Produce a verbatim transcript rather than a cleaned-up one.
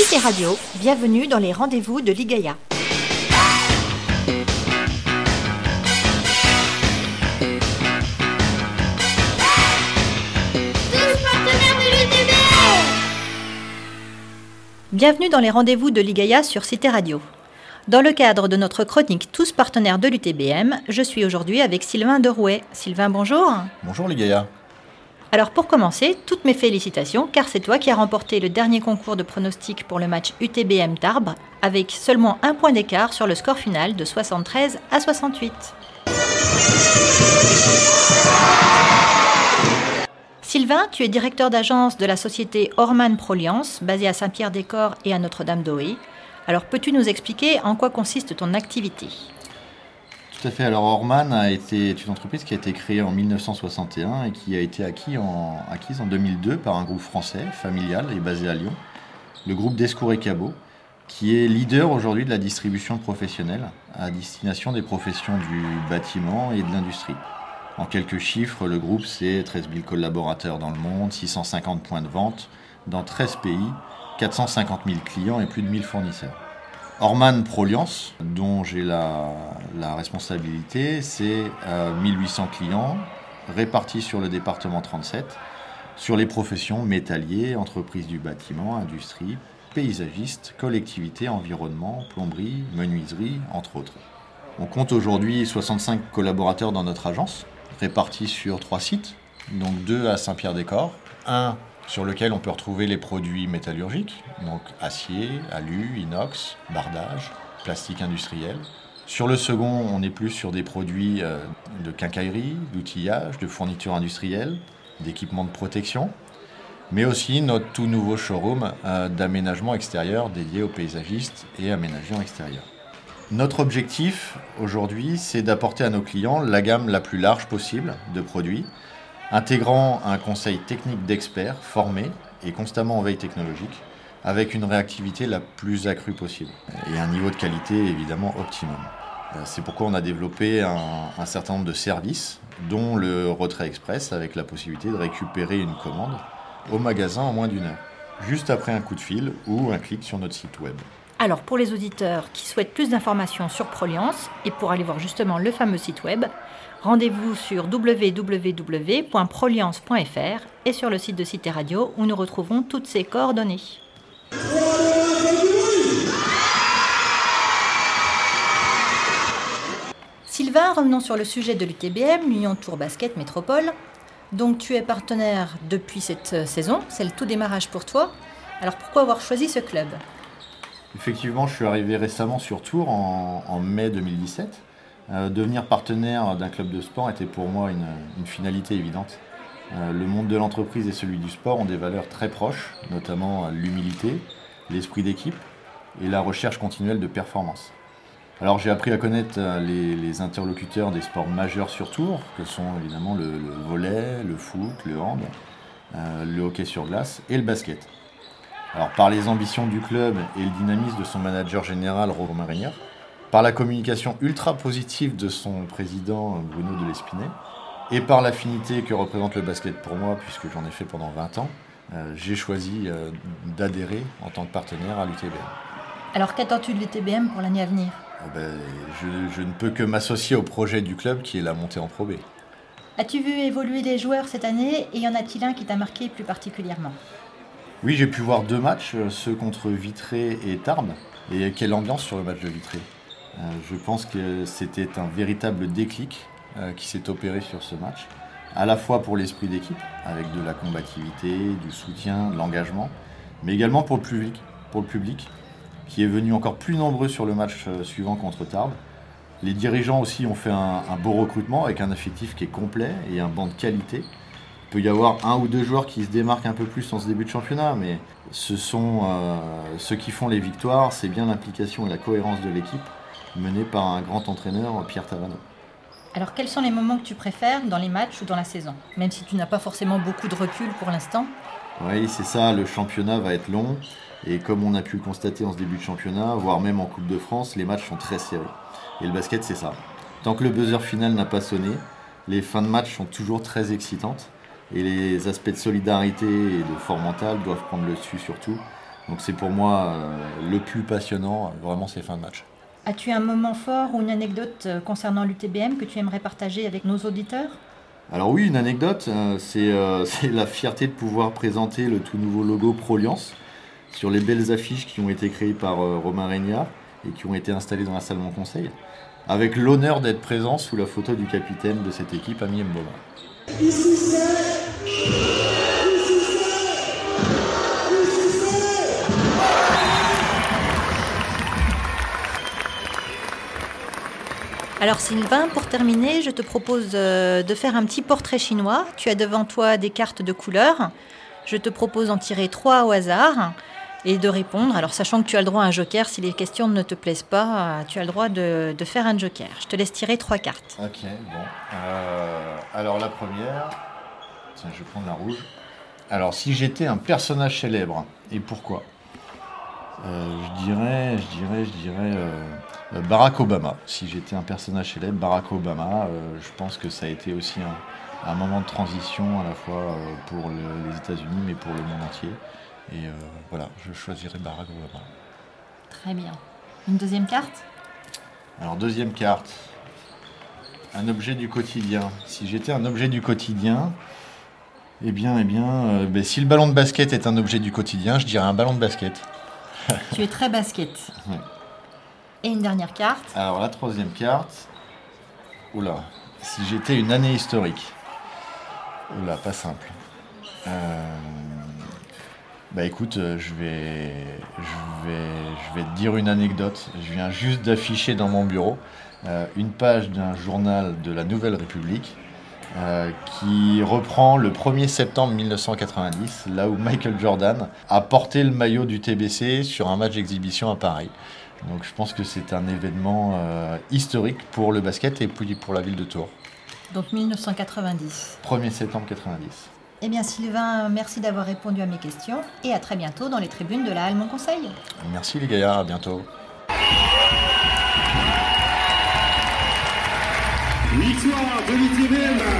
Cité Radio, bienvenue dans les rendez-vous de l'I G A I A. Bienvenue dans les rendez-vous de l'I G A I A sur Cité Radio. Dans le cadre de notre chronique Tous partenaires de l'U T B M, je suis aujourd'hui avec Sylvain Derouet. Sylvain, bonjour. Bonjour l'I G A I A. Alors pour commencer, toutes mes félicitations, car c'est toi qui as remporté le dernier concours de pronostic pour le match U T B M Tarbes, avec seulement un point d'écart sur le score final de soixante-treize à soixante-huit. Sylvain, tu es directeur d'agence de la société Orman Proliance, basée à Saint-Pierre-des-Corps et à Notre-Dame-d'Oé. Alors peux-tu nous expliquer en quoi consiste ton activité ? Tout à fait. Alors Orman a été une entreprise qui a été créée en dix-neuf cent soixante et un et qui a été acquis en, acquise en deux mille deux par un groupe français, familial et basé à Lyon, le groupe Descours et Cabot, qui est leader aujourd'hui de la distribution professionnelle à destination des professions du bâtiment et de l'industrie. En quelques chiffres, le groupe, c'est treize mille collaborateurs dans le monde, six cent cinquante points de vente dans treize pays, quatre cent cinquante mille clients et plus de mille fournisseurs. Orman Proliance, dont j'ai la, la responsabilité, c'est euh, mille huit cents clients répartis sur le département trente-sept, sur les professions métalliers, entreprises du bâtiment, industrie, paysagistes, collectivités, environnement, plomberie, menuiserie, entre autres. On compte aujourd'hui soixante-cinq collaborateurs dans notre agence, répartis sur trois sites, donc deux à Saint-Pierre-des-Corps, un sur lequel on peut retrouver les produits métallurgiques, donc acier, alu, inox, bardage, plastique industriel. Sur le second, on est plus sur des produits de quincaillerie, d'outillage, de fournitures industrielles, d'équipements de protection, mais aussi notre tout nouveau showroom d'aménagement extérieur dédié aux paysagistes et aménageurs extérieurs. Notre objectif aujourd'hui, c'est d'apporter à nos clients la gamme la plus large possible de produits, intégrant un conseil technique d'experts formés et constamment en veille technologique, avec une réactivité la plus accrue possible et un niveau de qualité évidemment optimum. C'est pourquoi on a développé un, un certain nombre de services, dont le retrait express, avec la possibilité de récupérer une commande au magasin en moins d'une heure, juste après un coup de fil ou un clic sur notre site web. Alors pour les auditeurs qui souhaitent plus d'informations sur Proliance et pour aller voir justement le fameux site web, rendez-vous sur w w w point proliance point f r et sur le site de Cité Radio où nous retrouvons toutes ces coordonnées. Sylvain, revenons sur le sujet de l'U T B M, l'Union Tour Basket Métropole. Donc tu es partenaire depuis cette saison, c'est le tout démarrage pour toi. Alors pourquoi avoir choisi ce club ? Effectivement, je suis arrivé récemment sur Tours en, en mai deux mille dix-sept. Euh, devenir partenaire d'un club de sport était pour moi une, une finalité évidente. Euh, le monde de l'entreprise et celui du sport ont des valeurs très proches, notamment l'humilité, l'esprit d'équipe et la recherche continuelle de performance. Alors j'ai appris à connaître les, les interlocuteurs des sports majeurs sur Tours, que sont évidemment le, le volley, le foot, le hand, euh, le hockey sur glace et le basket. Alors par les ambitions du club et le dynamisme de son manager général Romain Régnard, par la communication ultra positive de son président Bruno de l'Espinay, et par l'affinité que représente le basket pour moi, puisque j'en ai fait pendant vingt ans, euh, j'ai choisi euh, d'adhérer en tant que partenaire à l'U T B M. Alors qu'attends-tu de l'U T B M pour l'année à venir ? Oh ben, je, je ne peux que m'associer au projet du club qui est la montée en Pro B. As-tu vu évoluer les joueurs cette année et y en a-t-il un qui t'a marqué plus particulièrement ? Oui, j'ai pu voir deux matchs, ceux contre Vitré et Tarbes. Et quelle ambiance sur le match de Vitré. Euh, je pense que c'était un véritable déclic euh, qui s'est opéré sur ce match, à la fois pour l'esprit d'équipe, avec de la combativité, du soutien, de l'engagement, mais également pour le public, pour le public qui est venu encore plus nombreux sur le match euh, suivant contre Tarbes. Les dirigeants aussi ont fait un, un beau recrutement avec un effectif qui est complet et un banc de qualité. Il peut y avoir un ou deux joueurs qui se démarquent un peu plus en ce début de championnat, mais ce sont euh, ceux qui font les victoires, c'est bien l'implication et la cohérence de l'équipe menée par un grand entraîneur, Pierre Tavano. Alors quels sont les moments que tu préfères dans les matchs ou dans la saison ? Même si tu n'as pas forcément beaucoup de recul pour l'instant. Oui, c'est ça, le championnat va être long, et comme on a pu le constater en ce début de championnat, voire même en Coupe de France, les matchs sont très serrés. Et le basket, c'est ça. Tant que le buzzer final n'a pas sonné, les fins de match sont toujours très excitantes. Et les aspects de solidarité et de fort mental doivent prendre le dessus surtout, Donc c'est pour moi euh, le plus passionnant, vraiment ces fins de match. As-tu un moment fort ou une anecdote concernant l'U T B M que tu aimerais partager avec nos auditeurs ? Alors oui, une anecdote, euh, c'est, euh, c'est la fierté de pouvoir présenter le tout nouveau logo Proliance sur les belles affiches qui ont été créées par euh, Romain Régnard et qui ont été installées dans la salle Mon Conseil, avec l'honneur d'être présent sous la photo du capitaine de cette équipe, Ami Mboma. Ici c'est... Alors Sylvain, pour terminer, je te propose de faire un petit portrait chinois. Tu as devant toi des cartes de couleurs. Je te propose d'en tirer trois au hasard et de répondre. Alors sachant que tu as le droit à un joker, si les questions ne te plaisent pas, tu as le droit de, de faire un joker. Je te laisse tirer trois cartes. Ok, bon. Euh, alors la première, tiens, je vais prendre la rouge. Alors si j'étais un personnage célèbre, et pourquoi ? euh, Je dirais, je dirais, je dirais... Euh, Barack Obama. Si j'étais un personnage célèbre, Barack Obama, euh, je pense que ça a été aussi un, un moment de transition à la fois euh, pour le, les États-Unis mais pour le monde entier. Et euh, voilà, je choisirais Barack Obama. Très bien. Une deuxième carte ? Alors deuxième carte, un objet du quotidien. Si j'étais un objet du quotidien, eh bien, eh bien, euh, ben, si le ballon de basket est un objet du quotidien, je dirais un ballon de basket. Tu es très basket. Ouais. Et une dernière carte. Alors la troisième carte, oula, si j'étais une année historique, oula, pas simple. Euh, bah écoute, je vais, je vais, je vais te dire une anecdote. Je viens juste d'afficher dans mon bureau euh, une page d'un journal de la Nouvelle République euh, qui reprend le premier septembre mille neuf cent quatre-vingt-dix, là où Michael Jordan a porté le maillot du T B C sur un match d'exhibition à Paris. Donc je pense que c'est un événement euh, historique pour le basket et puis pour la ville de Tours. Donc mille neuf cent quatre-vingt-dix. premier septembre quatre-vingt-dix. Eh bien Sylvain, merci d'avoir répondu à mes questions et à très bientôt dans les tribunes de la Halle Mon Conseil. Merci les gaillards, à bientôt. L'histoire de l'U T B M.